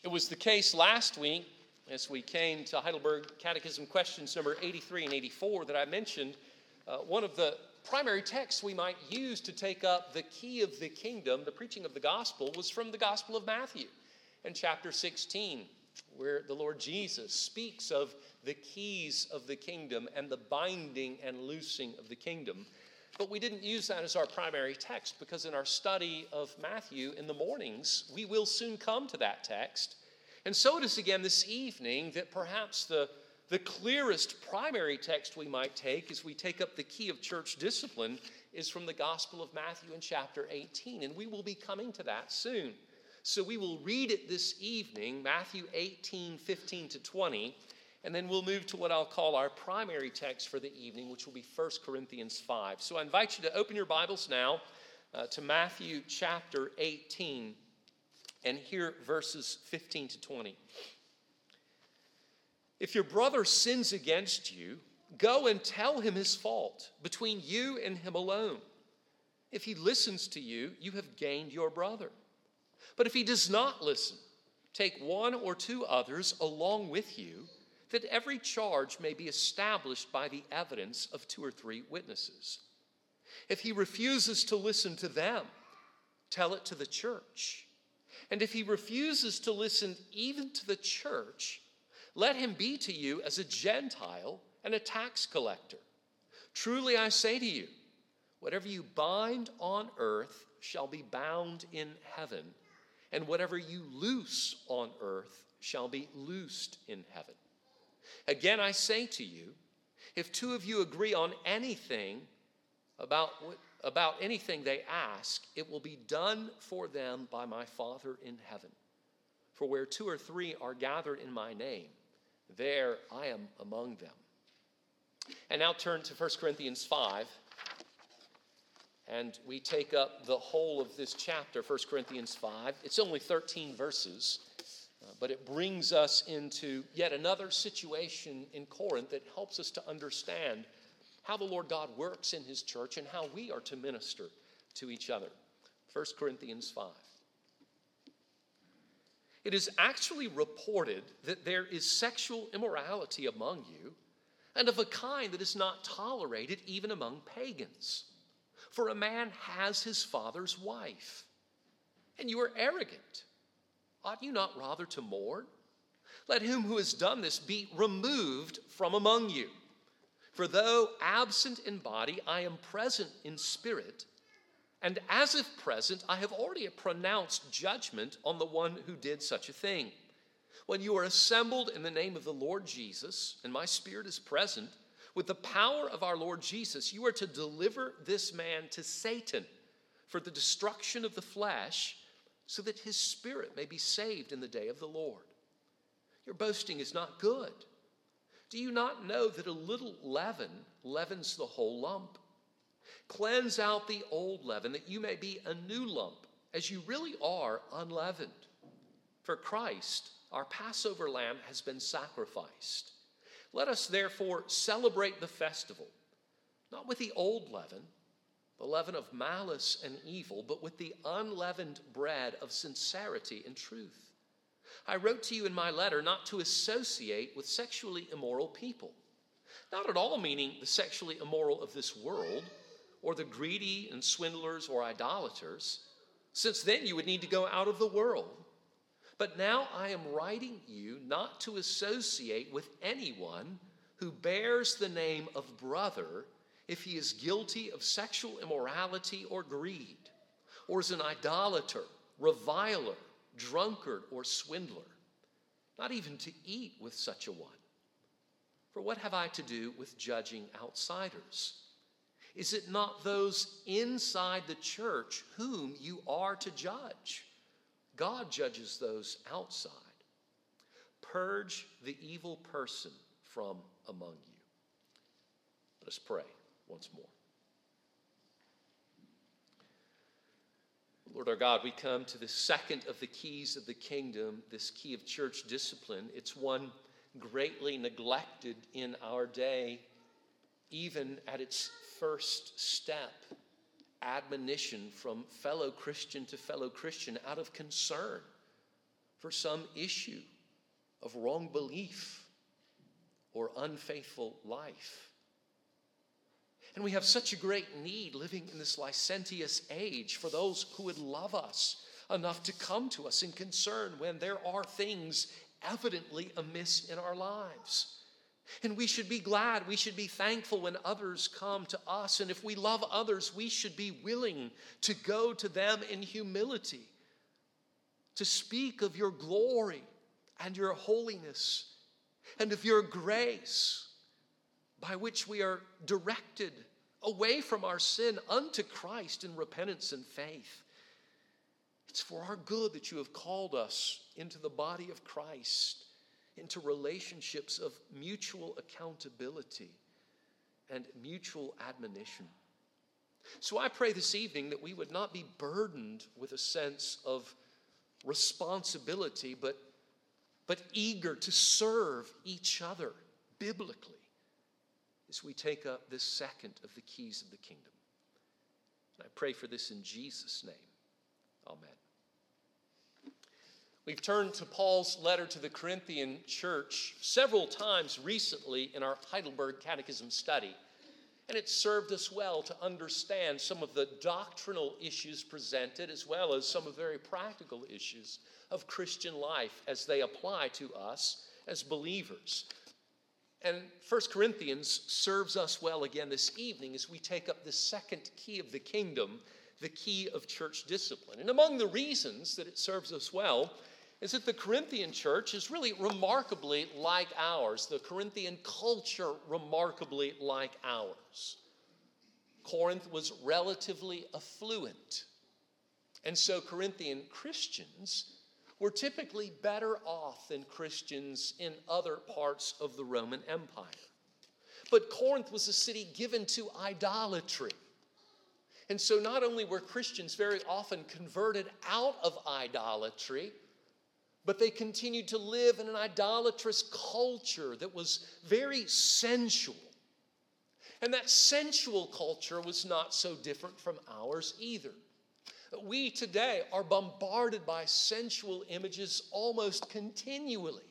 It was the case last week as we came to Heidelberg Catechism questions number 83 and 84 that I mentioned. One of the primary texts we might use to take up the key of the kingdom, the preaching of the gospel, was from the Gospel of Matthew in chapter 16, where the Lord Jesus speaks of the keys of the kingdom and the binding and loosing of the kingdom. But we didn't use that as our primary text because in our study of Matthew in the mornings, we will soon come to that text. And so it is again this evening that perhaps the clearest primary text we might take as we take up the key of church discipline is from the Gospel of Matthew in chapter 18. And we will be coming to that soon. So we will read it this evening, Matthew 18, 15 to 20. And then we'll move to what I'll call our primary text for the evening, which will be 1 Corinthians 5. So I invite you to open your Bibles now to Matthew chapter 18 and hear verses 15 to 20. If your brother sins against you, go and tell him his fault between you and him alone. If he listens to you, you have gained your brother. But if he does not listen, take one or two others along with you, that every charge may be established by the evidence of two or three witnesses. If he refuses to listen to them, tell it to the church. And if he refuses to listen even to the church, let him be to you as a Gentile and a tax collector. Truly I say to you, whatever you bind on earth shall be bound in heaven, and whatever you loose on earth shall be loosed in heaven. Again, I say to you, if two of you agree on anything about anything they ask, it will be done for them by my Father in heaven. For where two or three are gathered in my name, there I am among them. And now turn to 1 Corinthians 5, and we take up the whole of this chapter, 1 Corinthians 5. It's only 13 verses. But it brings us into yet another situation in Corinth that helps us to understand how the Lord God works in his church and how we are to minister to each other. 1 Corinthians 5. It is actually reported that there is sexual immorality among you, and of a kind that is not tolerated even among pagans. For a man has his father's wife, and you are arrogant. Ought you not rather to mourn? Let him who has done this be removed from among you. For though absent in body, I am present in spirit, and as if present, I have already pronounced judgment on the one who did such a thing. When you are assembled in the name of the Lord Jesus, and my spirit is present, with the power of our Lord Jesus, you are to deliver this man to Satan for the destruction of the flesh, so that his spirit may be saved in the day of the Lord. Your boasting is not good. Do you not know that a little leaven leavens the whole lump? Cleanse out the old leaven, that you may be a new lump, as you really are unleavened. For Christ, our Passover lamb, has been sacrificed. Let us therefore celebrate the festival, not with the old leaven, the leaven of malice and evil, but with the unleavened bread of sincerity and truth. I wrote to you in my letter not to associate with sexually immoral people, not at all meaning the sexually immoral of this world, or the greedy and swindlers or idolaters, since then you would need to go out of the world. But now I am writing you not to associate with anyone who bears the name of brother if he is guilty of sexual immorality or greed, or is an idolater, reviler, drunkard, or swindler, not even to eat with such a one. For what have I to do with judging outsiders? Is it not those inside the church whom you are to judge? God judges those outside. Purge the evil person from among you. Let us pray once more. Lord our God, we come to the second of the keys of the kingdom, this key of church discipline. It's one greatly neglected in our day, even at its first step, admonition from fellow Christian to fellow Christian out of concern for some issue of wrong belief or unfaithful life. And we have such a great need living in this licentious age for those who would love us enough to come to us in concern when there are things evidently amiss in our lives. And we should be glad, we should be thankful when others come to us. And if we love others, we should be willing to go to them in humility, to speak of your glory and your holiness and of your grace by which we are directed away from our sin unto Christ in repentance and faith. It's for our good that you have called us into the body of Christ, into relationships of mutual accountability and mutual admonition. So I pray this evening that we would not be burdened with a sense of responsibility, but eager to serve each other biblically as we take up this second of the keys of the kingdom. And I pray for this in Jesus' name. Amen. We've turned to Paul's letter to the Corinthian church several times recently in our Heidelberg Catechism study, and it's served us well to understand some of the doctrinal issues presented as well as some of the very practical issues of Christian life as they apply to us as believers. And 1 Corinthians serves us well again this evening as we take up the second key of the kingdom, the key of church discipline. And among the reasons that it serves us well is that the Corinthian church is really remarkably like ours, the Corinthian culture remarkably like ours. Corinth was relatively affluent, and so Corinthian Christians were typically better off than Christians in other parts of the Roman Empire. But Corinth was a city given to idolatry. And so not only were Christians very often converted out of idolatry, but they continued to live in an idolatrous culture that was very sensual. And that sensual culture was not so different from ours either. We today are bombarded by sensual images almost continually.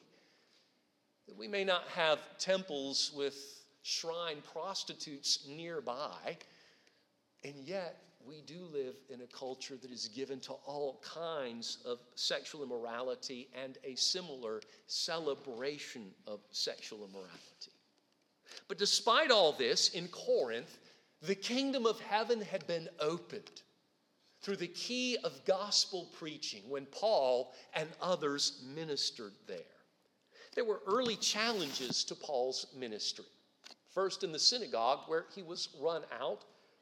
We may not have temples with shrine prostitutes nearby, and yet we do live in a culture that is given to all kinds of sexual immorality and a similar celebration of sexual immorality. But despite all this, in Corinth, the kingdom of heaven had been opened through the key of gospel preaching when Paul and others ministered there. There were early challenges to Paul's ministry. First in the synagogue where he was run out,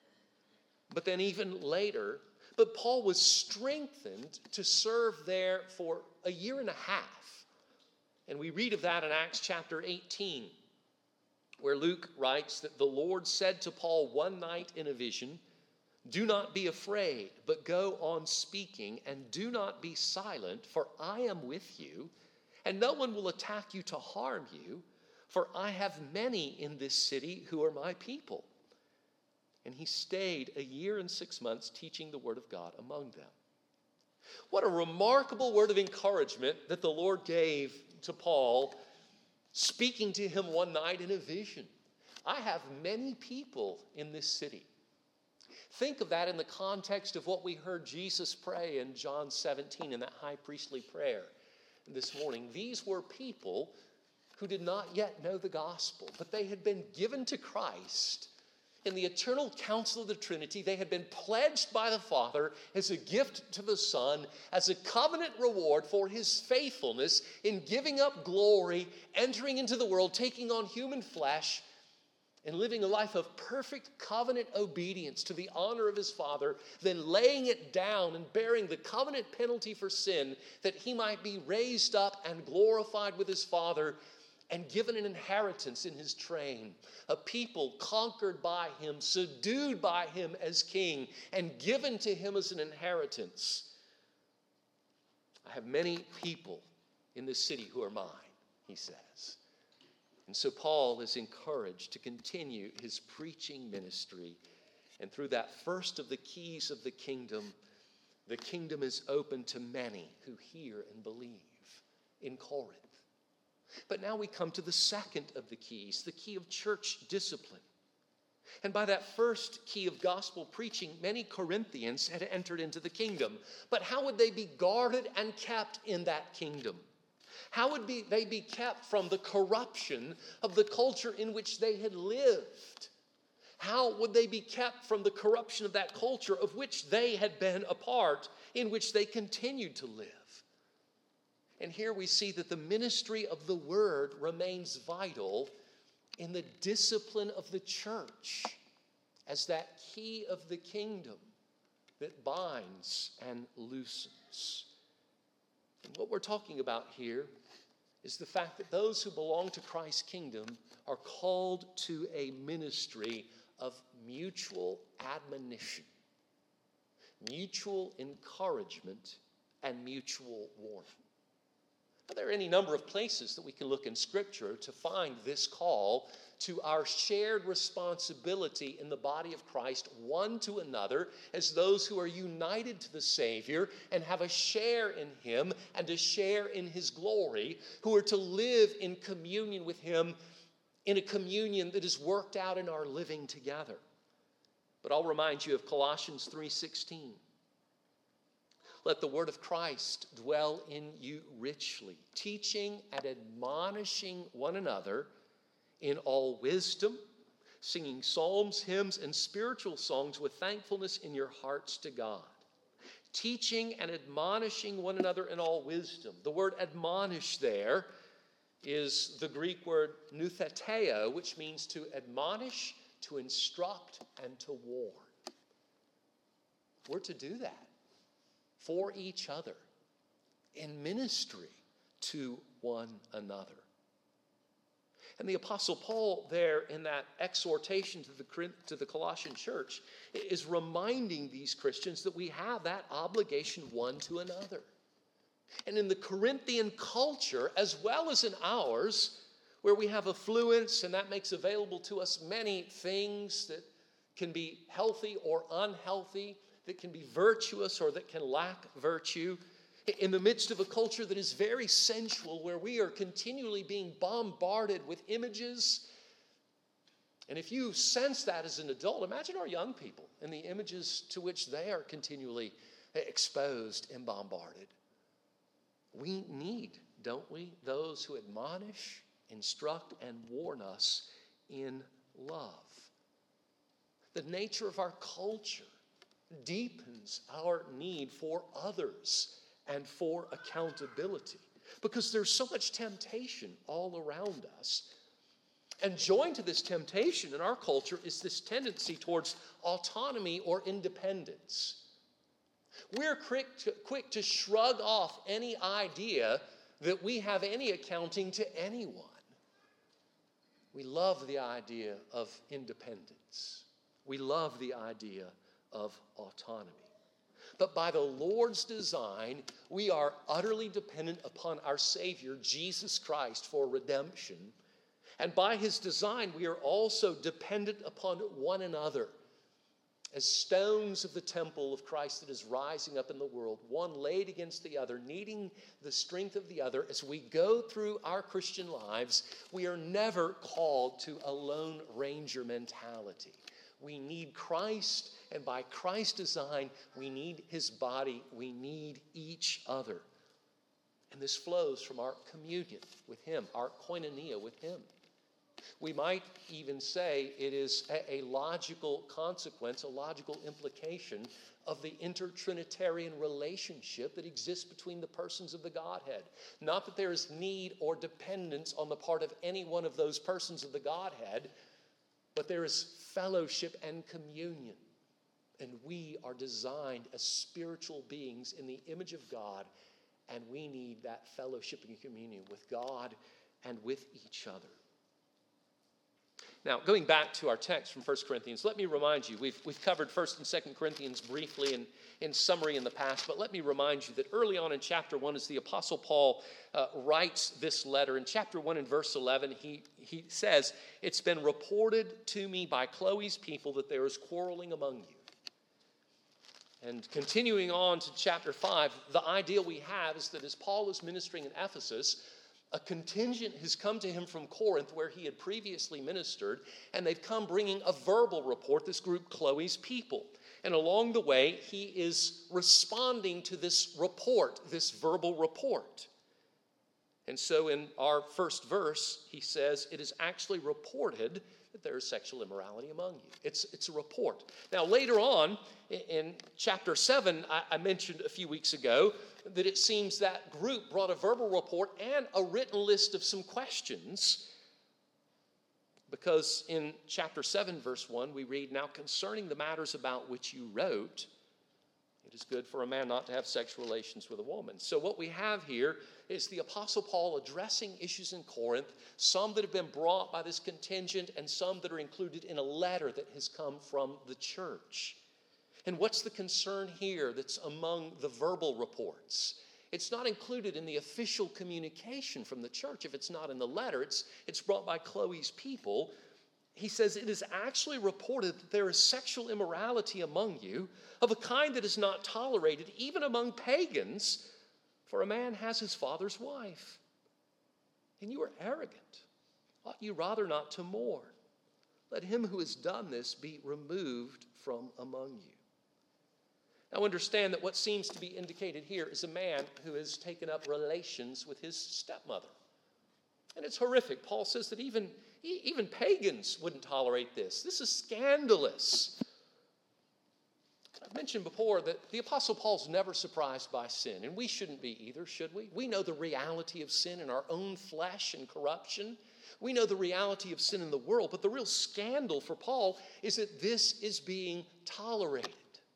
but then even later. But Paul was strengthened to serve there for a year and a half. And we read of that in Acts chapter 18, where Luke writes that the Lord said to Paul one night in a vision, "Do not be afraid, but go on speaking, and do not be silent, for I am with you, and no one will attack you to harm you, for I have many in this city who are my people." And he stayed a year and 6 months teaching the word of God among them. What a remarkable word of encouragement that the Lord gave to Paul, speaking to him one night in a vision. I have many people in this city. Think of that in the context of what we heard Jesus pray in John 17 in that high priestly prayer this morning. These were people who did not yet know the gospel, but they had been given to Christ in the eternal counsel of the Trinity. They had been pledged by the Father as a gift to the Son, as a covenant reward for his faithfulness in giving up glory, entering into the world, taking on human flesh, and living a life of perfect covenant obedience to the honor of his Father, then laying it down and bearing the covenant penalty for sin, that he might be raised up and glorified with his Father and given an inheritance in his train, a people conquered by him, subdued by him as king, and given to him as an inheritance. I have many people in this city who are mine, he says. And so Paul is encouraged to continue his preaching ministry, and through that first of the keys of the kingdom, The kingdom is open to many who hear and believe in Corinth. But now we come to the second of the keys, the key of church discipline. And by that first key of gospel preaching, many Corinthians had entered into the kingdom. But how would they be guarded and kept in that kingdom? How would they be kept from the corruption of the culture in which they had lived? How would they be kept from the corruption of that culture of which they had been a part, in which they continued to live? And here we see that the ministry of the word remains vital in the discipline of the church as that key of the kingdom that binds and loosens. And what we're talking about here is the fact that those who belong to Christ's kingdom are called to a ministry of mutual admonition, mutual encouragement, and mutual warning. Now, there are any number of places that we can look in Scripture to find this call to our shared responsibility in the body of Christ, one to another, as those who are united to the Savior and have a share in Him and a share in His glory, who are to live in communion with Him, in a communion that is worked out in our living together. But I'll remind you of Colossians 3:16. Let the word of Christ dwell in you richly, teaching and admonishing one another in all wisdom, singing psalms, hymns, and spiritual songs with thankfulness in your hearts to God. Teaching and admonishing one another in all wisdom. The word admonish there is the Greek word noutheteo, which means to admonish, to instruct, and to warn. We're to do that for each other in ministry to one another. And the Apostle Paul there in that exhortation to the Colossian church is reminding these Christians that we have that obligation one to another. And in the Corinthian culture, as well as in ours, where we have affluence and that makes available to us many things that can be healthy or unhealthy, that can be virtuous or that can lack virtue, in the midst of a culture that is very sensual, where we are continually being bombarded with images. And if you sense that as an adult, imagine our young people and the images to which they are continually exposed and bombarded. We need, don't we, those who admonish, instruct, and warn us in love. The nature of our culture deepens our need for others and for accountability, because there's so much temptation all around us. And joined to this temptation in our culture is this tendency towards autonomy or independence. We're quick to shrug off any idea that we have any accounting to anyone. We love the idea of independence. We love the idea of autonomy. But by the Lord's design, we are utterly dependent upon our Savior, Jesus Christ, for redemption. And by His design, we are also dependent upon one another as stones of the temple of Christ that is rising up in the world, one laid against the other, needing the strength of the other. As we go through our Christian lives, we are never called to a Lone Ranger mentality. We need Christ, and by Christ's design, we need His body. We need each other. And this flows from our communion with Him, our koinonia with Him. We might even say it is a logical consequence, a logical implication of the intertrinitarian relationship that exists between the persons of the Godhead. Not that there is need or dependence on the part of any one of those persons of the Godhead, but there is fellowship and communion. And we are designed as spiritual beings in the image of God, and we need that fellowship and communion with God and with each other. Now, going back to our text from 1 Corinthians, let me remind you, we've covered 1 and 2 Corinthians briefly in summary in the past, but let me remind you that early on in chapter 1, as the Apostle Paul writes this letter, in chapter 1 and verse 11, he says, "It's been reported to me by Chloe's people that there is quarreling among you." And continuing on to chapter 5, the idea we have is that as Paul is ministering in Ephesus, a contingent has come to him from Corinth where he had previously ministered, and they've come bringing a verbal report, this group, Chloe's people. And along the way, he is responding to this report, this verbal report. And so in our first verse, he says, it is actually reported that there is sexual immorality among you. It's a report. Now, later on in chapter 7, I mentioned a few weeks ago that it seems that group brought a verbal report and a written list of some questions. Because in chapter 7, verse 1, we read, now concerning the matters about which you wrote, it is good for a man not to have sexual relations with a woman. So what we have here is the Apostle Paul addressing issues in Corinth, some that have been brought by this contingent and some that are included in a letter that has come from the church. And what's the concern here that's among the verbal reports? It's not included in the official communication from the church. If it's not in the letter, it's brought by Chloe's people. He says, it is actually reported that there is sexual immorality among you of a kind that is not tolerated even among pagans, for a man has his father's wife. And you are arrogant. Ought you rather not to mourn? Let him who has done this be removed from among you. Now understand that what seems to be indicated here is a man who has taken up relations with his stepmother. And it's horrific. Paul says that even pagans wouldn't tolerate this. This is scandalous. I've mentioned before that the Apostle Paul's never surprised by sin, and we shouldn't be either, should we? We know the reality of sin in our own flesh and corruption. We know the reality of sin in the world, but the real scandal for Paul is that this is being tolerated.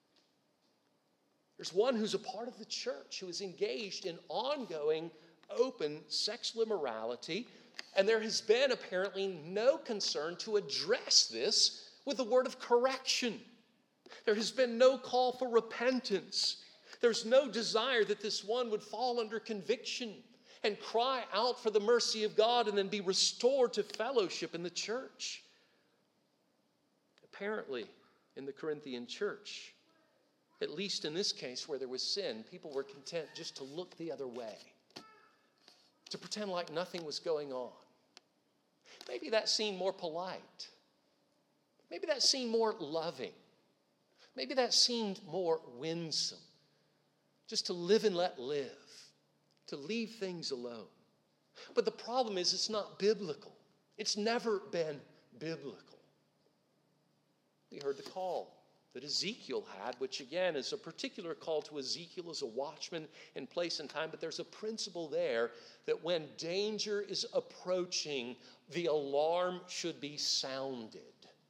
There's one who's a part of the church who is engaged in ongoing, open sexual immorality, and there has been apparently no concern to address this with a word of correction. There has been no call for repentance. There's no desire that this one would fall under conviction and cry out for the mercy of God and then be restored to fellowship in the church. Apparently, in the Corinthian church, at least in this case where there was sin, people were content just to look the other way, to pretend like nothing was going on. Maybe that seemed more polite. Maybe that seemed more loving. Maybe that seemed more winsome. Just to live and let live, to leave things alone. But the problem is it's not biblical. It's never been biblical. We heard the call that Ezekiel had, which again is a particular call to Ezekiel as a watchman in place and time, but there's a principle there that when danger is approaching, the alarm should be sounded.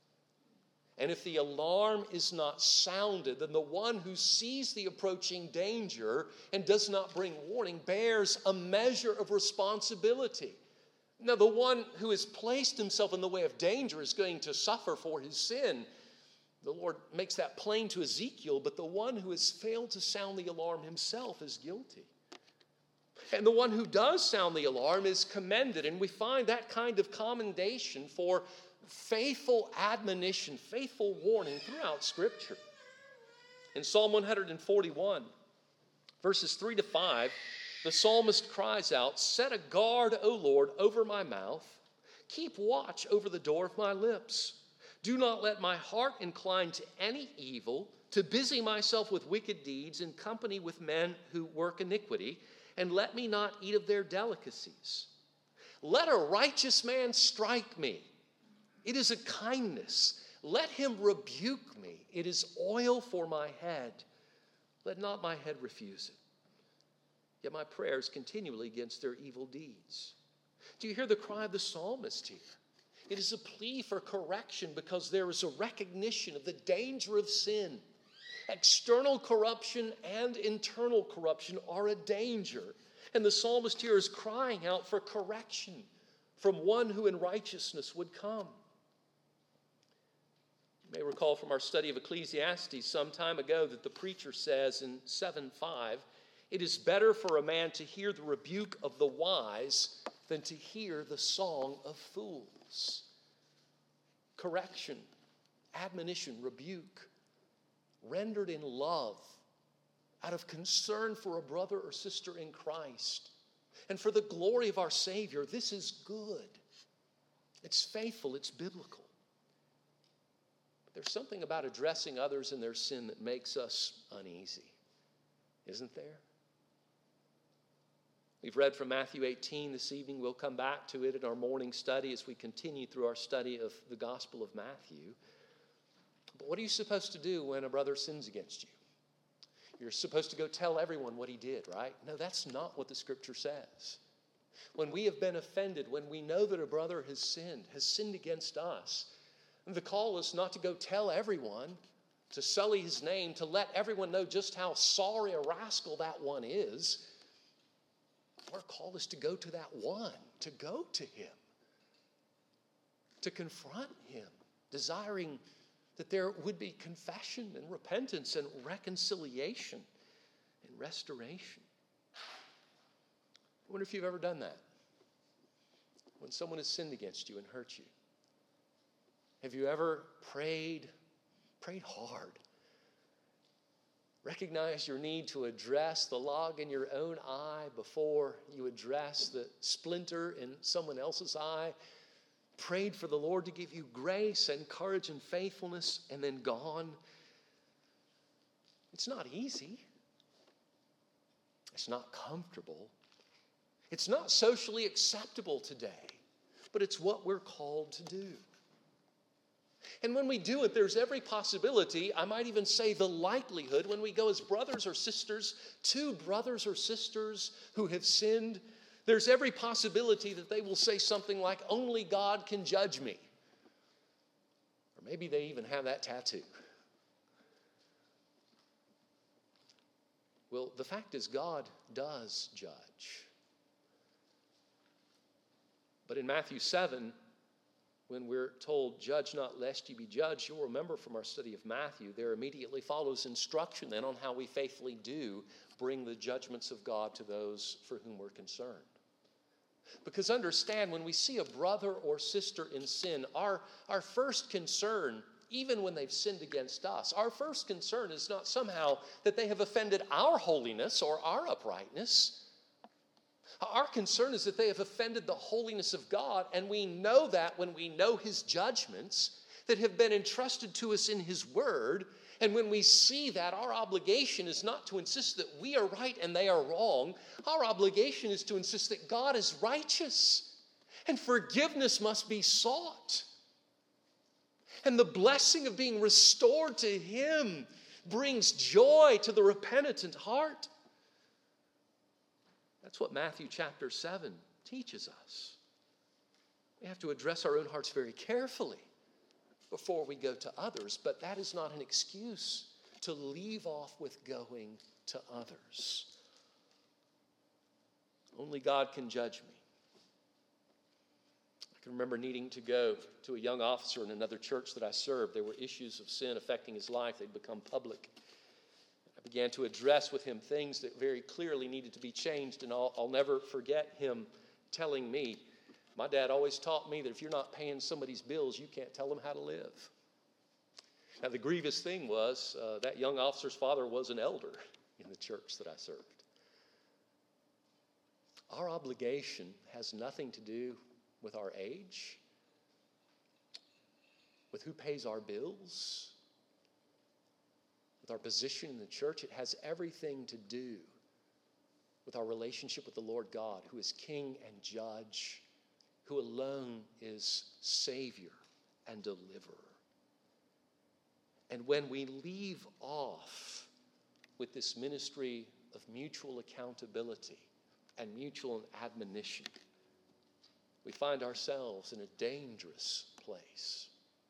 And if the alarm is not sounded, then the one who sees the approaching danger and does not bring warning bears a measure of responsibility. Now, the one who has placed himself in the way of danger is going to suffer for his sin. The Lord makes that plain to Ezekiel, but the one who has failed to sound the alarm himself is guilty. And the one who does sound the alarm is commended, and we find that kind of commendation for faithful admonition, faithful warning throughout Scripture. In Psalm 141, verses 3 to 5, the psalmist cries out, "Set a guard, O Lord, over my mouth. Keep watch over the door of my lips. Do not let my heart incline to any evil, to busy myself with wicked deeds in company with men who work iniquity, and let me not eat of their delicacies. Let a righteous man strike me. It is a kindness. Let him rebuke me. It is oil for my head. Let not my head refuse it. Yet my prayers continually against their evil deeds." Do you hear the cry of the psalmist here? It is a plea for correction because there is a recognition of the danger of sin. External corruption and internal corruption are a danger. And the psalmist here is crying out for correction from one who in righteousness would come. You may recall from our study of Ecclesiastes some time ago that the preacher says in 7:5, "It is better for a man to hear the rebuke of the wise than to hear the song of fools." Correction, admonition, rebuke rendered in love, out of concern for a brother or sister in Christ, and for the glory of our Savior, this is good. It's faithful, it's biblical. But there's something about addressing others in their sin that makes us uneasy, isn't there? We've read from Matthew 18 this evening. We'll come back to it in our morning study as we continue through our study of the Gospel of Matthew. But what are you supposed to do when a brother sins against you? You're supposed to go tell everyone what he did, right? No, that's not what the Scripture says. When we have been offended, when we know that a brother has sinned against us, the call is not to go tell everyone, to sully his name, to let everyone know just how sorry a rascal that one is. Our call is to go to that one, to go to him, to confront him, desiring that there would be confession and repentance and reconciliation and restoration. I wonder if you've ever done that. When someone has sinned against you and hurt you, have you ever prayed hard? Recognize your need to address the log in your own eye before you address the splinter in someone else's eye. Prayed for the Lord to give you grace and courage and faithfulness, and then gone. It's not easy. It's not comfortable. It's not socially acceptable today, but it's what we're called to do. And when we do it, there's every possibility, I might even say the likelihood, when we go as brothers or sisters, two brothers or sisters who have sinned, there's every possibility that they will say something like, only God can judge me. Or maybe they even have that tattoo. Well, the fact is God does judge. But in Matthew 7, when we're told, judge not lest you be judged, you'll remember from our study of Matthew, there immediately follows instruction then on how we faithfully do bring the judgments of God to those for whom we're concerned. Because understand, when we see a brother or sister in sin, our first concern, even when they've sinned against us, our first concern is not somehow that they have offended our holiness or our uprightness. Our concern is that they have offended the holiness of God, and we know that when we know His judgments that have been entrusted to us in His Word, and when we see that, our obligation is not to insist that we are right and they are wrong. Our obligation is to insist that God is righteous, and forgiveness must be sought. And the blessing of being restored to Him brings joy to the repentant heart. That's what Matthew chapter 7 teaches us. We have to address our own hearts very carefully before we go to others, but that is not an excuse to leave off with going to others. Only God can judge me. I can remember needing to go to a young officer in another church that I served. There were issues of sin affecting his life. They'd become public. I began to address with him things that very clearly needed to be changed, and I'll never forget him telling me, my dad always taught me that if you're not paying somebody's bills, you can't tell them how to live. Now, the grievous thing was that young officer's father was an elder in the church that I served. Our obligation has nothing to do with our age, with who pays our bills, with our position in the church. It has everything to do with our relationship with the Lord God, who is King and Judge, who alone is Savior and Deliverer. And when we leave off with this ministry of mutual accountability and mutual admonition, we find ourselves in a dangerous place.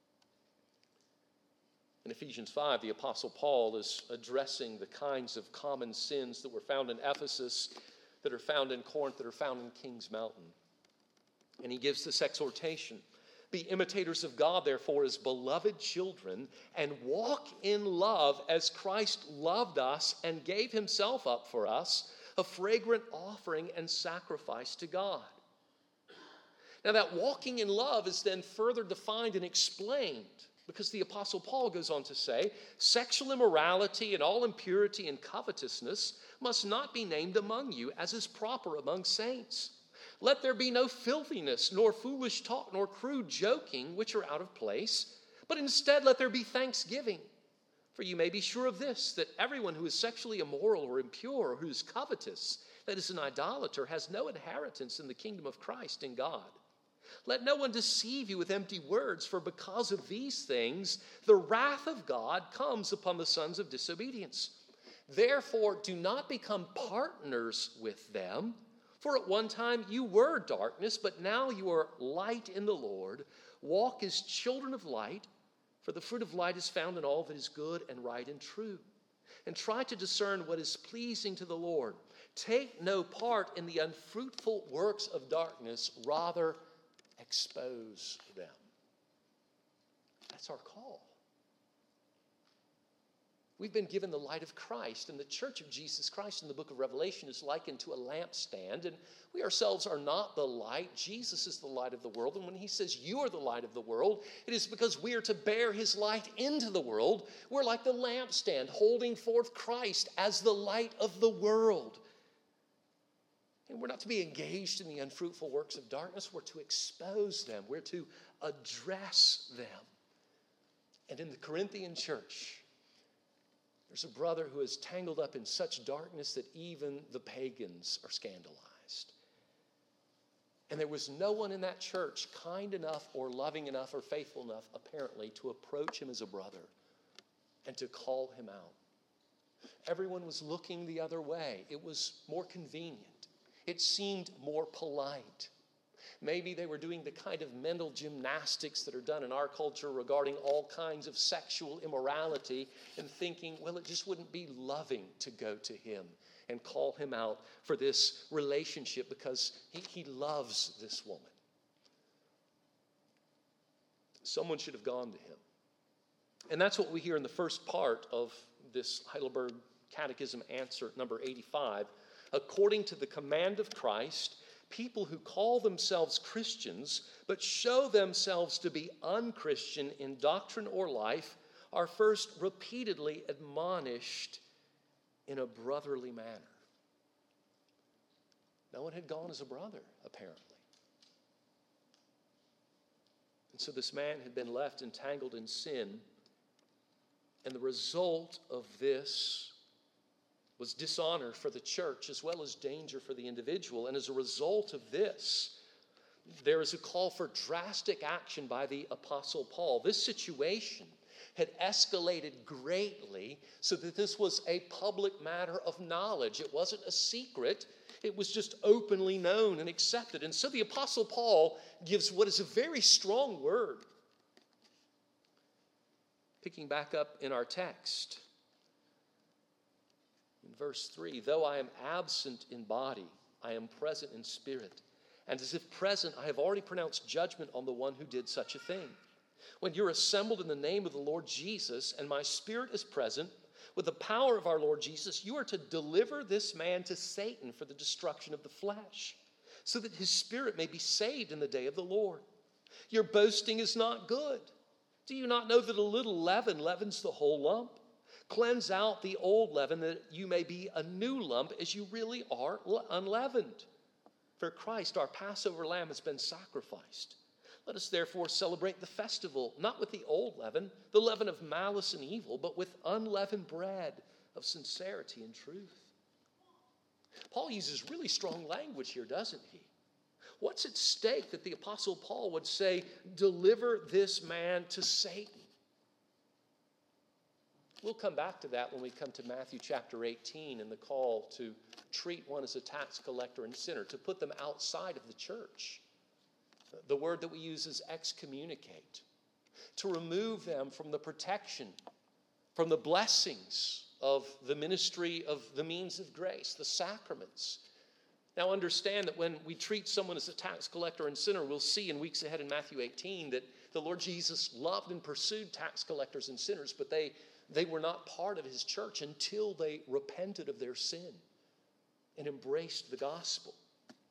In Ephesians 5, the Apostle Paul is addressing the kinds of common sins that were found in Ephesus, that are found in Corinth, that are found in King's Mountain. And he gives this exhortation: be imitators of God, therefore, as beloved children, and walk in love as Christ loved us and gave himself up for us, a fragrant offering and sacrifice to God. Now, that walking in love is then further defined and explained Because the Apostle Paul goes on to say, sexual immorality and all impurity and covetousness must not be named among you, as is proper among saints. Let there be no filthiness, nor foolish talk, nor crude joking, which are out of place, but instead let there be thanksgiving. For you may be sure of this, that everyone who is sexually immoral or impure, or who is covetous, that is an idolater, has no inheritance in the kingdom of Christ and God. Let no one deceive you with empty words, for because of these things, the wrath of God comes upon the sons of disobedience. Therefore, do not become partners with them, for at one time you were darkness, but now you are light in the Lord. Walk as children of light, for the fruit of light is found in all that is good and right and true. And try to discern what is pleasing to the Lord. Take no part in the unfruitful works of darkness, rather expose them. That's our call. We've been given the light of Christ, and the church of Jesus Christ in the book of Revelation is likened to a lampstand, and we ourselves are not the light. Jesus is the light of the world, and when he says you are the light of the world, it is because we are to bear his light into the world. We're like the lampstand, holding forth Christ as the light of the world. And we're not to be engaged in the unfruitful works of darkness. We're to expose them. We're to address them. And in the Corinthian church, there's a brother who is tangled up in such darkness that even the pagans are scandalized. And there was no one in that church kind enough or loving enough or faithful enough, apparently, to approach him as a brother and to call him out. Everyone was looking the other way. It was more convenient. It seemed more polite. Maybe they were doing the kind of mental gymnastics that are done in our culture regarding all kinds of sexual immorality and thinking, well, it just wouldn't be loving to go to him and call him out for this relationship because he loves this woman. Someone should have gone to him. And that's what we hear in the first part of this Heidelberg Catechism answer, number 85. According to the command of Christ, people who call themselves Christians but show themselves to be unchristian in doctrine or life are first repeatedly admonished in a brotherly manner. No one had gone as a brother, apparently. And so this man had been left entangled in sin, and the result of this was dishonor for the church as well as danger for the individual. And as a result of this, there is a call for drastic action by the Apostle Paul. This situation had escalated greatly so that this was a public matter of knowledge. It wasn't a secret. It was just openly known and accepted. And so the Apostle Paul gives what is a very strong word. Picking back up in our text, in verse 3, though I am absent in body, I am present in spirit. And as if present, I have already pronounced judgment on the one who did such a thing. When you're assembled in the name of the Lord Jesus, and my spirit is present, with the power of our Lord Jesus, you are to deliver this man to Satan for the destruction of the flesh, so that his spirit may be saved in the day of the Lord. Your boasting is not good. Do you not know that a little leaven leavens the whole lump? Cleanse out the old leaven, that you may be a new lump, as you really are unleavened. For Christ, our Passover lamb, has been sacrificed. Let us therefore celebrate the festival, not with the old leaven, the leaven of malice and evil, but with unleavened bread of sincerity and truth. Paul uses really strong language here, doesn't he? What's at stake that the Apostle Paul would say, deliver this man to Satan? We'll come back to that when we come to Matthew chapter 18 and the call to treat one as a tax collector and sinner, to put them outside of the church. The word that we use is excommunicate, to remove them from the protection, from the blessings of the ministry of the means of grace, the sacraments. Now understand that when we treat someone as a tax collector and sinner, we'll see in weeks ahead in Matthew 18 that the Lord Jesus loved and pursued tax collectors and sinners, but they were not part of his church until they repented of their sin and embraced the gospel.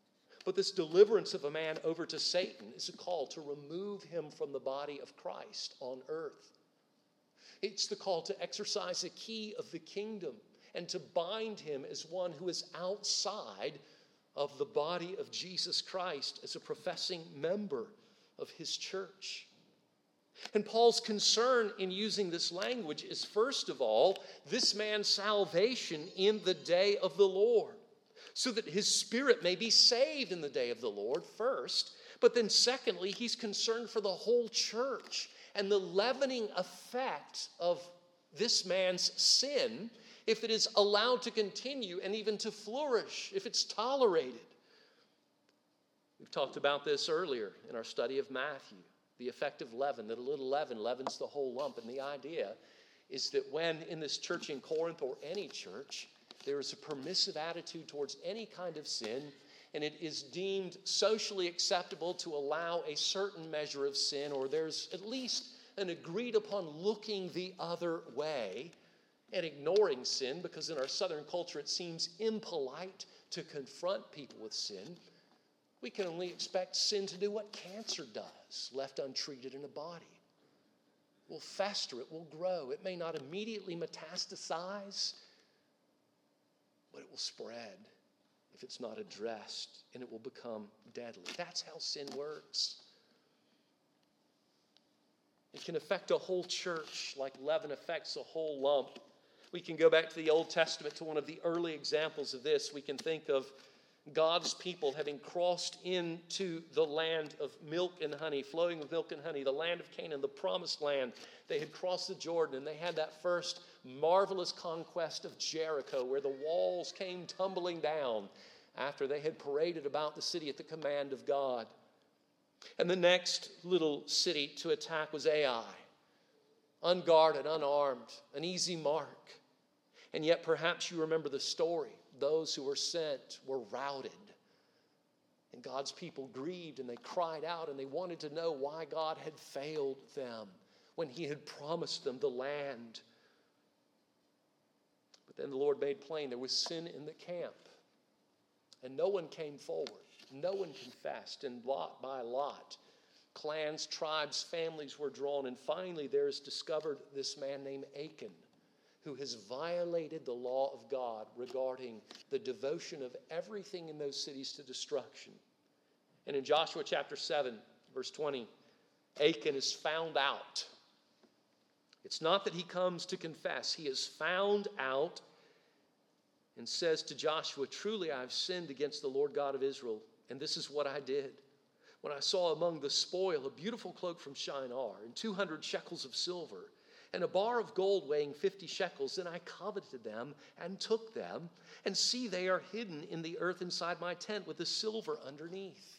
But this deliverance of a man over to Satan is a call to remove him from the body of Christ on earth. It's the call to exercise a key of the kingdom and to bind him as one who is outside of the body of Jesus Christ as a professing member of his church. And Paul's concern in using this language is, first of all, this man's salvation in the day of the Lord, so that his spirit may be saved in the day of the Lord first. But then secondly, he's concerned for the whole church and the leavening effect of this man's sin if it is allowed to continue and even to flourish, if it's tolerated. We've talked about this earlier in our study of Matthew, the effect of leaven, that a little leaven leavens the whole lump. And the idea is that when in this church in Corinth or any church, there is a permissive attitude towards any kind of sin, and it is deemed socially acceptable to allow a certain measure of sin, or there's at least an agreed upon looking the other way and ignoring sin, because in our Southern culture it seems impolite to confront people with sin. We can only expect sin to do what cancer does, left untreated in a body. It will fester, it will grow. It may not immediately metastasize, but it will spread if it's not addressed, and it will become deadly. That's how sin works. It can affect a whole church like leaven affects a whole lump. We can go back to the Old Testament to one of the early examples of this. We can think of God's people having crossed into the land of milk and honey, flowing with milk and honey, the land of Canaan, the promised land. They had crossed the Jordan, and they had that first marvelous conquest of Jericho, where the walls came tumbling down after they had paraded about the city at the command of God. And the next little city to attack was Ai, unguarded, unarmed, an easy mark. And yet perhaps you remember the story. Those who were sent were routed. And God's people grieved, and they cried out, and they wanted to know why God had failed them when he had promised them the land. But then the Lord made plain there was sin in the camp. And no one came forward. No one confessed. And lot by lot, clans, tribes, families were drawn. And finally there is discovered this man named Achan, who has violated the law of God regarding the devotion of everything in those cities to destruction. And in Joshua chapter 7, verse 20, Achan is found out. It's not that he comes to confess. He is found out and says to Joshua, "Truly I have sinned against the Lord God of Israel, and this is what I did. When I saw among the spoil a beautiful cloak from Shinar and 200 shekels of silver, and a bar of gold weighing 50 shekels, then I coveted them and took them, and see, they are hidden in the earth inside my tent with the silver underneath."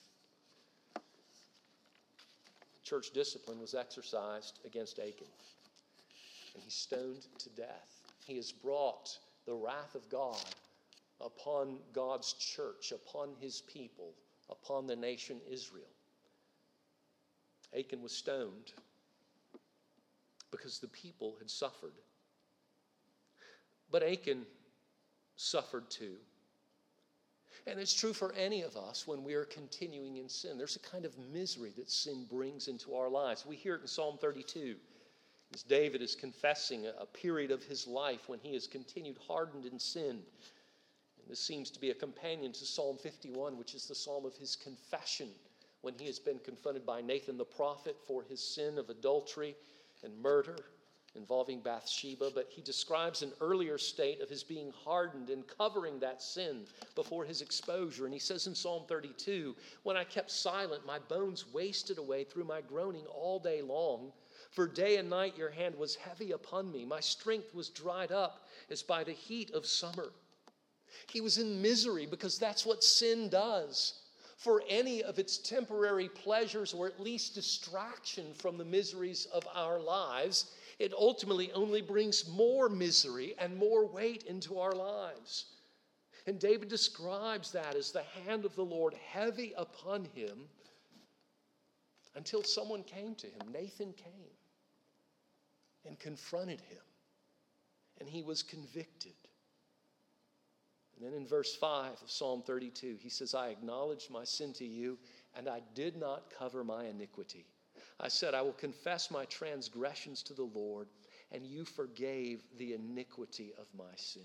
Church discipline was exercised against Achan, and he's stoned to death. He has brought the wrath of God upon God's church, upon his people, upon the nation Israel. Achan was stoned because the people had suffered. But Achan suffered too. And it's true for any of us when we are continuing in sin. There's a kind of misery that sin brings into our lives. We hear it in Psalm 32, as David is confessing a period of his life when he has continued hardened in sin. And this seems to be a companion to Psalm 51, which is the psalm of his confession, when he has been confronted by Nathan the prophet for his sin of adultery and murder involving Bathsheba. But he describes an earlier state of his being hardened and covering that sin before his exposure. And he says in Psalm 32, "When I kept silent, my bones wasted away through my groaning all day long. For day and night your hand was heavy upon me. My strength was dried up as by the heat of summer." He was in misery because that's what sin does. For any of its temporary pleasures, or at least distraction from the miseries of our lives, it ultimately only brings more misery and more weight into our lives. And David describes that as the hand of the Lord heavy upon him until someone came to him. Nathan came and confronted him, and he was convicted. And then in verse 5 of Psalm 32, he says, I acknowledged my sin to you, and I did not cover my iniquity. I said, I will confess my transgressions to the Lord, and you forgave the iniquity of my sin.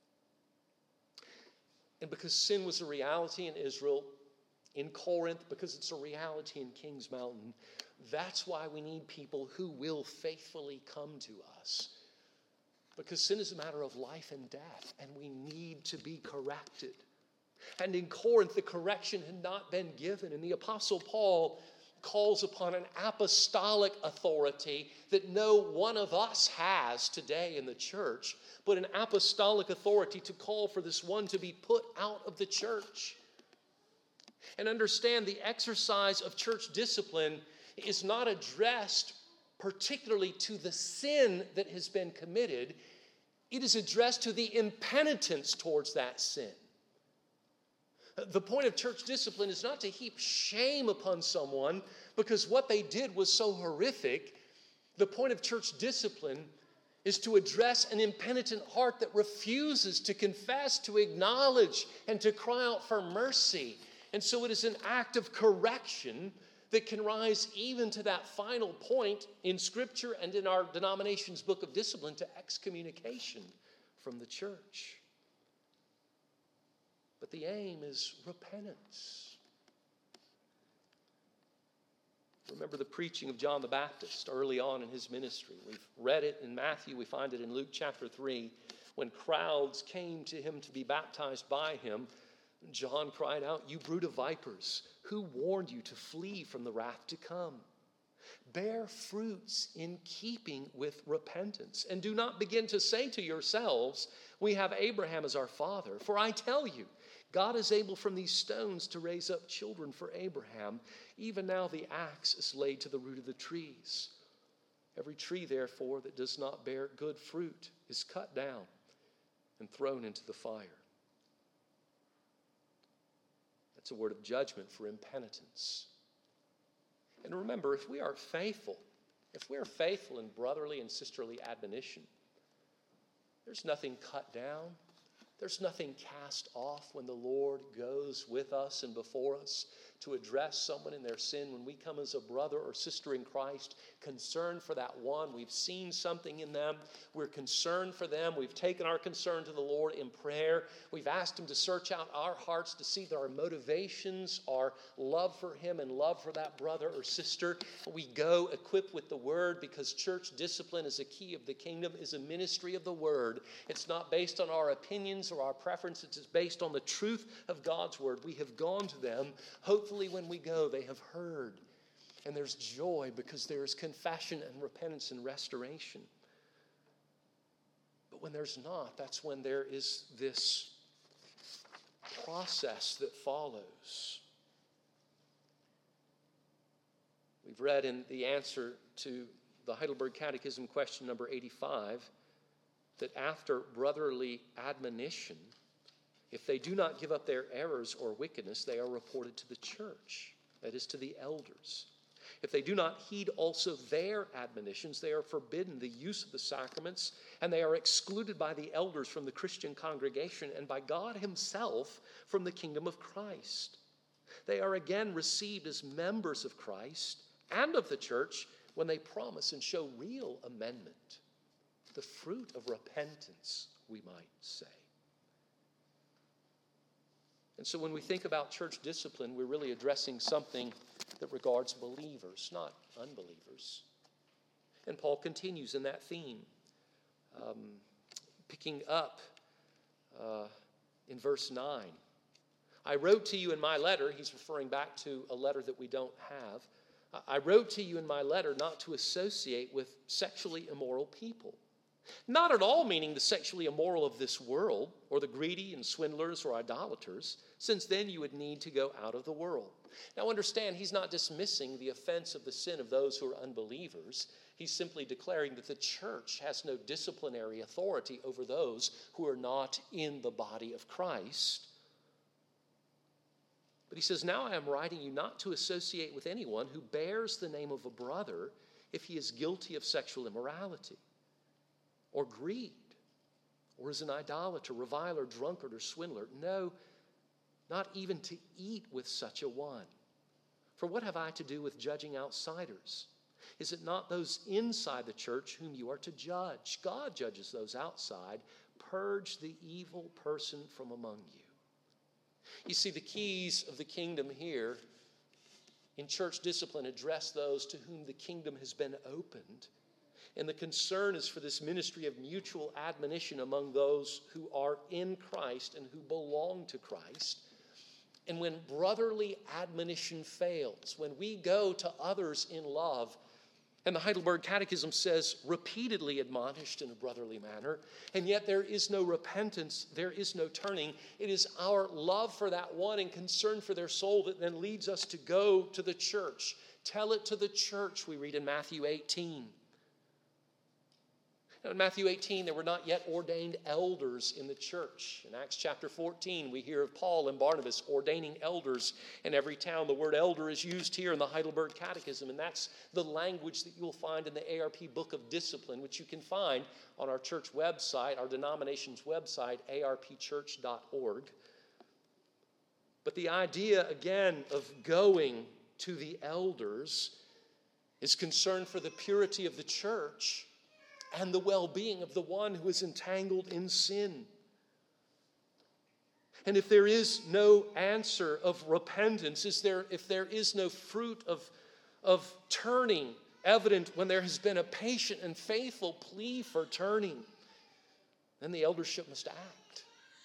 And because sin was a reality in Israel, in Corinth, because it's a reality in Kings Mountain, that's why we need people who will faithfully come to us. Because sin is a matter of life and death, and we need to be corrected. And in Corinth, the correction had not been given, and the Apostle Paul calls upon an apostolic authority that no one of us has today in the church, but an apostolic authority to call for this one to be put out of the church. And understand, the exercise of church discipline is not addressed particularly to the sin that has been committed. It is addressed to the impenitence towards that sin. The point of church discipline is not to heap shame upon someone because what they did was so horrific. The point of church discipline is to address an impenitent heart that refuses to confess, to acknowledge, and to cry out for mercy. And so it is an act of correction that can rise even to that final point in Scripture and in our denomination's book of discipline to excommunication from the church. But the aim is repentance. Remember the preaching of John the Baptist early on in his ministry. We've read it in Matthew. We find it in Luke chapter 3. When crowds came to him to be baptized by him, John cried out, "You brood of vipers, who warned you to flee from the wrath to come? Bear fruits in keeping with repentance, and do not begin to say to yourselves, 'We have Abraham as our father.' For I tell you, God is able from these stones to raise up children for Abraham. Even now the axe is laid to the root of the trees. Every tree, therefore, that does not bear good fruit is cut down and thrown into the fire." That's a word of judgment for impenitence. And remember, if we are faithful in brotherly and sisterly admonition, there's nothing cut down. There's nothing cast off when the Lord goes with us and before us to address someone in their sin. When we come as a brother or sister in Christ, concerned for that one, we've seen something in them, we're concerned for them, we've taken our concern to the Lord in prayer, we've asked Him to search out our hearts to see that our motivations are love for Him and love for that brother or sister. We go equipped with the Word, because church discipline is a key of the kingdom, is a ministry of the Word. It's not based on our opinions or our preferences, it's based on the truth of God's Word. We have gone to them. Hopefully when we go, they have heard. And there's joy because there is confession and repentance and restoration. But when there's not, that's when there is this process that follows. We've read in the answer to the Heidelberg Catechism question number 85 that after brotherly admonition, if they do not give up their errors or wickedness, they are reported to the church, that is, to the elders. If they do not heed also their admonitions, they are forbidden the use of the sacraments, and they are excluded by the elders from the Christian congregation and by God Himself from the kingdom of Christ. They are again received as members of Christ and of the church when they promise and show real amendment, the fruit of repentance, we might say. And so when we think about church discipline, we're really addressing something that regards believers, not unbelievers. And Paul continues in that theme, picking up in verse 9. I wrote to you in my letter, he's referring back to a letter that we don't have. I wrote to you in my letter not to associate with sexually immoral people. Not at all meaning the sexually immoral of this world, or the greedy and swindlers or idolaters, since then you would need to go out of the world. Now understand, he's not dismissing the offense of the sin of those who are unbelievers. He's simply declaring that the church has no disciplinary authority over those who are not in the body of Christ. But he says, now I am writing you not to associate with anyone who bears the name of a brother if he is guilty of sexual immorality, or greed, or as an idolater, reviler, drunkard, or swindler. No, not even to eat with such a one. For what have I to do with judging outsiders? Is it not those inside the church whom you are to judge? God judges those outside. Purge the evil person from among you. You see, the keys of the kingdom here in church discipline address those to whom the kingdom has been opened. And the concern is for this ministry of mutual admonition among those who are in Christ and who belong to Christ. And when brotherly admonition fails, when we go to others in love, and the Heidelberg Catechism says, repeatedly admonished in a brotherly manner, and yet there is no repentance, there is no turning. It is our love for that one and concern for their soul that then leads us to go to the church. Tell it to the church, we read in Matthew 18. Now, in Matthew 18, there were not yet ordained elders in the church. In Acts chapter 14, we hear of Paul and Barnabas ordaining elders in every town. The word elder is used here in the Heidelberg Catechism, and that's the language that you'll find in the ARP Book of Discipline, which you can find on our church website, our denomination's website, arpchurch.org. But the idea, again, of going to the elders is concern for the purity of the church and the well-being of the one who is entangled in sin. And if there is no answer of repentance, if there is no fruit of turning evident when there has been a patient and faithful plea for turning, then the eldership must act.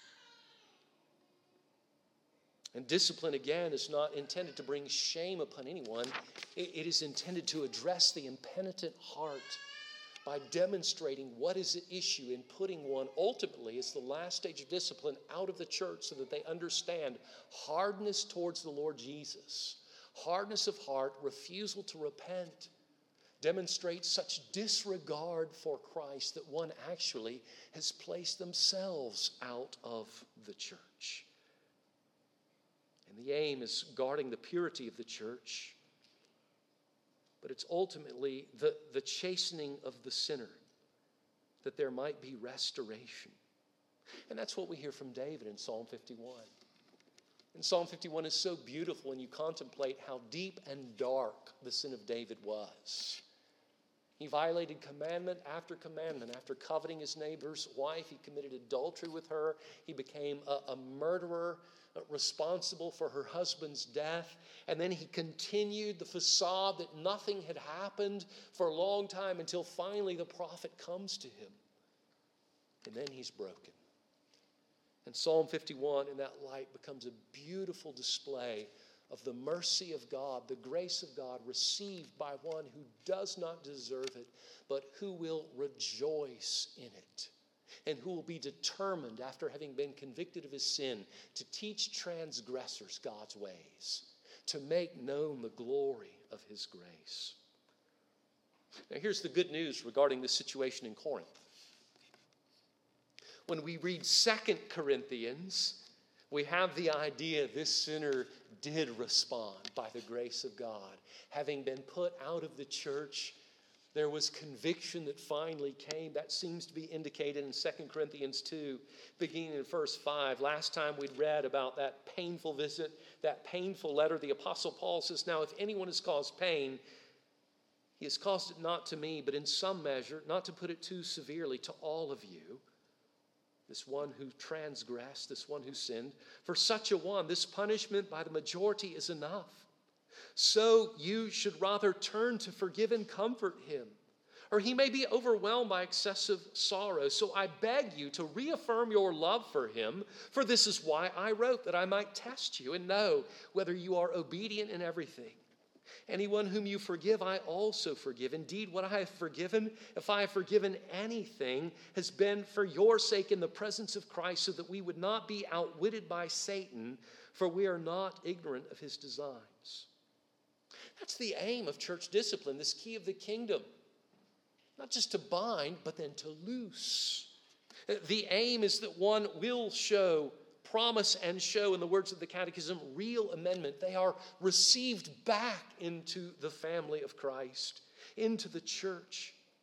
And discipline, again, is not intended to bring shame upon anyone. It is intended to address the impenitent heart by demonstrating what is at issue and putting one ultimately as the last stage of discipline out of the church so that they understand hardness towards the Lord Jesus, hardness of heart, refusal to repent, demonstrates such disregard for Christ that one actually has placed themselves out of the church. And the aim is guarding the purity of the church, but it's ultimately the chastening of the sinner, that there might be restoration. And that's what we hear from David in Psalm 51. And Psalm 51 is so beautiful when you contemplate how deep and dark the sin of David was. He violated commandment after commandment. After coveting his neighbor's wife, he committed adultery with her. He became a murderer, responsible for her husband's death. And then he continued the facade that nothing had happened for a long time until finally the prophet comes to him. And then he's broken. And Psalm 51 in that light becomes a beautiful display of the mercy of God, the grace of God received by one who does not deserve it, but who will rejoice in it. And who will be determined, after having been convicted of his sin, to teach transgressors God's ways, to make known the glory of his grace. Now here's the good news regarding this situation in Corinth. When we read 2 Corinthians, we have the idea this sinner did respond by the grace of God. Having been put out of the church, there was conviction that finally came. That seems to be indicated in 2 Corinthians 2, beginning in verse 5. Last time we'd read about that painful visit, that painful letter. The Apostle Paul says, now if anyone has caused pain, he has caused it not to me, but in some measure, not to put it too severely, to all of you. This one who transgressed, this one who sinned. For such a one, this punishment by the majority is enough. So you should rather turn to forgive and comfort him, or he may be overwhelmed by excessive sorrow. So I beg you to reaffirm your love for him, for this is why I wrote, that I might test you and know whether you are obedient in everything. Anyone whom you forgive, I also forgive. Indeed, what I have forgiven, if I have forgiven anything, has been for your sake in the presence of Christ, so that we would not be outwitted by Satan, for we are not ignorant of his designs. That's the aim of church discipline, this key of the kingdom. Not just to bind, but then to loose. The aim is that one will promise and show, in the words of the Catechism, real amendment. They are received back into the family of Christ, into the church.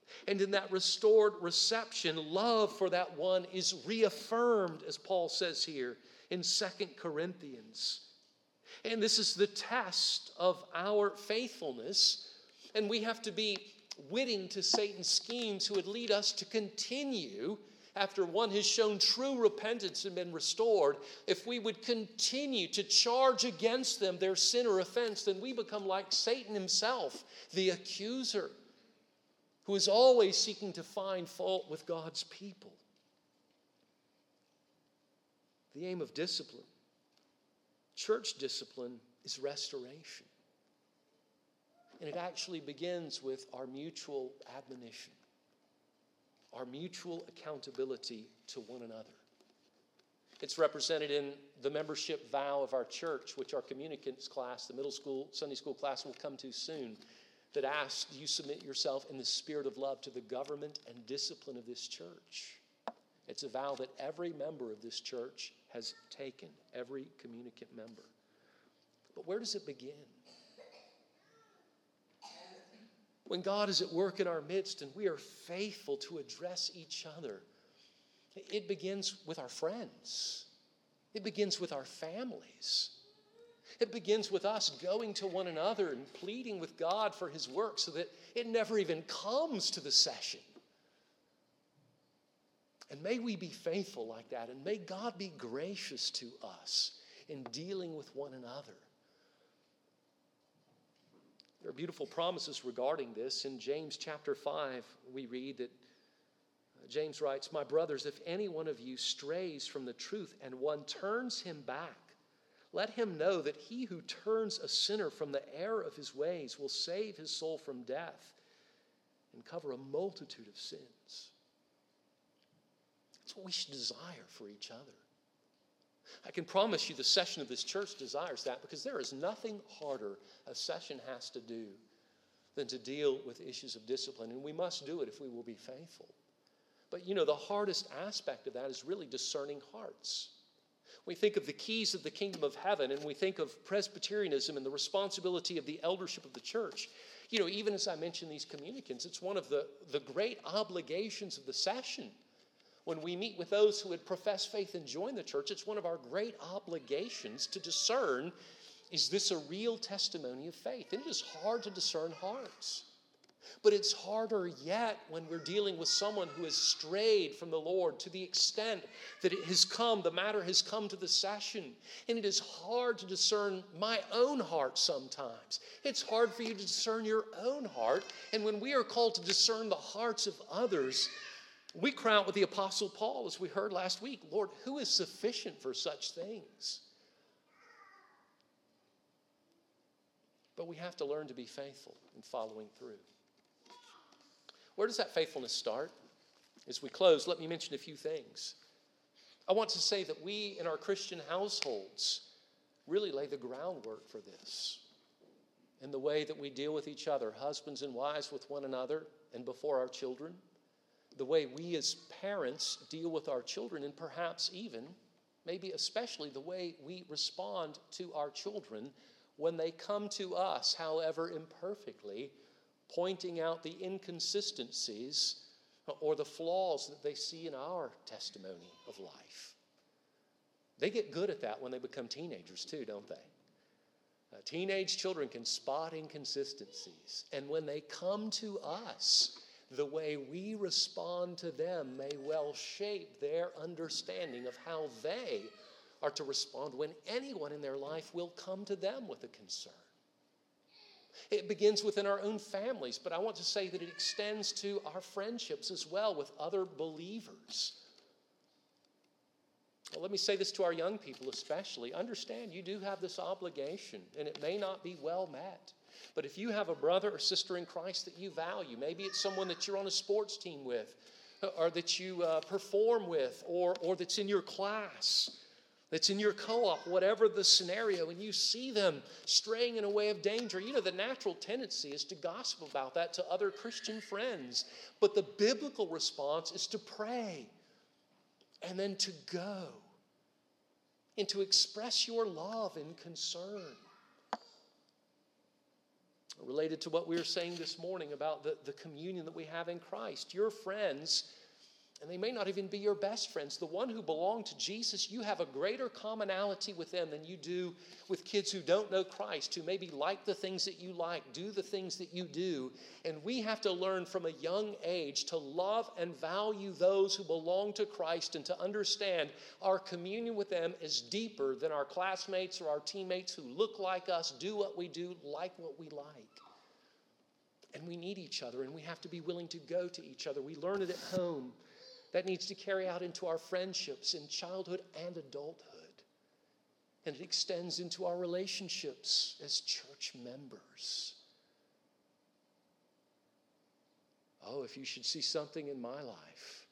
And in that restored reception, love for that one is reaffirmed, as Paul says here in 2 Corinthians. And this is the test of our faithfulness. And we have to be witting to Satan's schemes who would lead us to continue after one has shown true repentance and been restored. If we would continue to charge against them their sin or offense, then we become like Satan himself, the accuser, who is always seeking to find fault with God's people. The aim of discipline, church discipline, is restoration. And it actually begins with our mutual admonition, our mutual accountability to one another. It's represented in the membership vow of our church, which our communicants class, the middle school, Sunday school class, will come to soon, that asks, do you submit yourself in the spirit of love to the government and discipline of this church? It's a vow that every member of this church has taken, every communicant member. But where does it begin? When God is at work in our midst and we are faithful to address each other, it begins with our friends. It begins with our families. It begins with us going to one another and pleading with God for his work so that it never even comes to the session. And may we be faithful like that, and may God be gracious to us in dealing with one another. There are beautiful promises regarding this. In James chapter 5, we read that James writes, "My brothers, if any one of you strays from the truth and one turns him back, let him know that he who turns a sinner from the error of his ways will save his soul from death and cover a multitude of sins." That's what we should desire for each other. I can promise you the session of this church desires that, because there is nothing harder a session has to do than to deal with issues of discipline, and we must do it if we will be faithful. But the hardest aspect of that is really discerning hearts. We think of the keys of the kingdom of heaven, and we think of Presbyterianism and the responsibility of the eldership of the church. Even as I mentioned these communicants, it's one of the great obligations of the session. When we meet with those who had professed faith and joined the church, it's one of our great obligations to discern, is this a real testimony of faith? And it is hard to discern hearts. But it's harder yet when we're dealing with someone who has strayed from the Lord to the extent that the matter has come to the session. And it is hard to discern my own heart sometimes. It's hard for you to discern your own heart. And when we are called to discern the hearts of others, we cry out with the Apostle Paul, as we heard last week, "Lord, who is sufficient for such things?" But we have to learn to be faithful in following through. Where does that faithfulness start? As we close, let me mention a few things. I want to say that we in our Christian households really lay the groundwork for this in the way that we deal with each other, husbands and wives with one another and before our children, the way we as parents deal with our children, and perhaps even, maybe especially, the way we respond to our children when they come to us, however imperfectly, pointing out the inconsistencies or the flaws that they see in our testimony of life. They get good at that when they become teenagers too, don't they? Teenage children can spot inconsistencies, and when they come to us, the way we respond to them may well shape their understanding of how they are to respond when anyone in their life will come to them with a concern. It begins within our own families, but I want to say that it extends to our friendships as well with other believers. Well, let me say this to our young people especially. Understand you do have this obligation, and it may not be well met. But if you have a brother or sister in Christ that you value, maybe it's someone that you're on a sports team with, or that you perform with, or that's in your class, that's in your co-op, whatever the scenario, and you see them straying in a way of danger, the natural tendency is to gossip about that to other Christian friends. But the biblical response is to pray, and then to go, and to express your love and concern. A related to what we were saying this morning about the communion that we have in Christ. Your friends, and they may not even be your best friends, the one who belong to Jesus, you have a greater commonality with them than you do with kids who don't know Christ, who maybe like the things that you like, do the things that you do. And we have to learn from a young age to love and value those who belong to Christ and to understand our communion with them is deeper than our classmates or our teammates who look like us, do what we do, like what we like. And we need each other, and we have to be willing to go to each other. We learn it at home. That needs to carry out into our friendships in childhood and adulthood. And it extends into our relationships as church members. Oh, if you should see something in my life,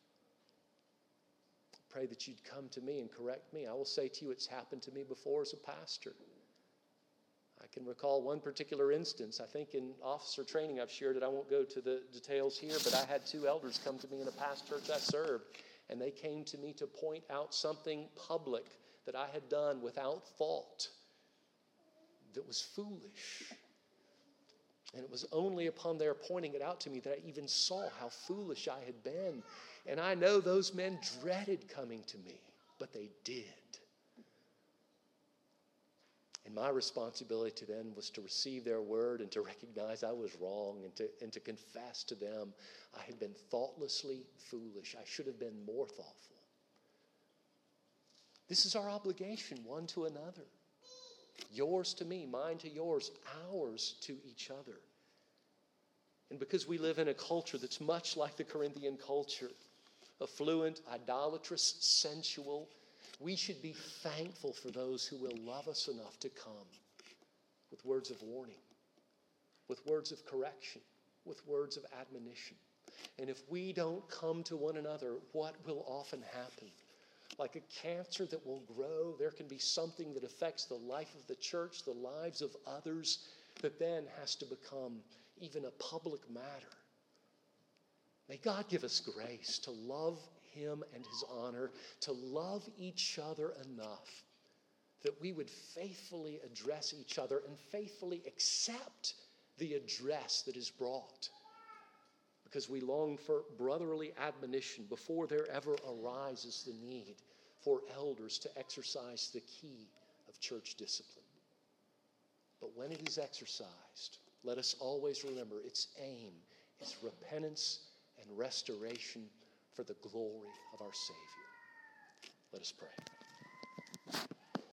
pray that you'd come to me and correct me. I will say to you, it's happened to me before as a pastor. I can recall one particular instance. I think in officer training I've shared it. I won't go to the details here, but I had 2 elders come to me in a past church I served, and they came to me to point out something public that I had done without fault that was foolish. And it was only upon their pointing it out to me that I even saw how foolish I had been. And I know those men dreaded coming to me, but they did. And my responsibility to them was to receive their word and to recognize I was wrong and to confess to them I had been thoughtlessly foolish. I should have been more thoughtful. This is our obligation one to another. Yours to me, mine to yours, ours to each other. And because we live in a culture that's much like the Corinthian culture, affluent, idolatrous, sensual, we should be thankful for those who will love us enough to come with words of warning, with words of correction, with words of admonition. And if we don't come to one another, what will often happen? Like a cancer that will grow, there can be something that affects the life of the church, the lives of others, that then has to become even a public matter. May God give us grace to love Him and His honor, to love each other enough that we would faithfully address each other and faithfully accept the address that is brought, because we long for brotherly admonition before there ever arises the need for elders to exercise the key of church discipline. But when it is exercised, let us always remember its aim is repentance and restoration for the glory of our Savior. Let us pray.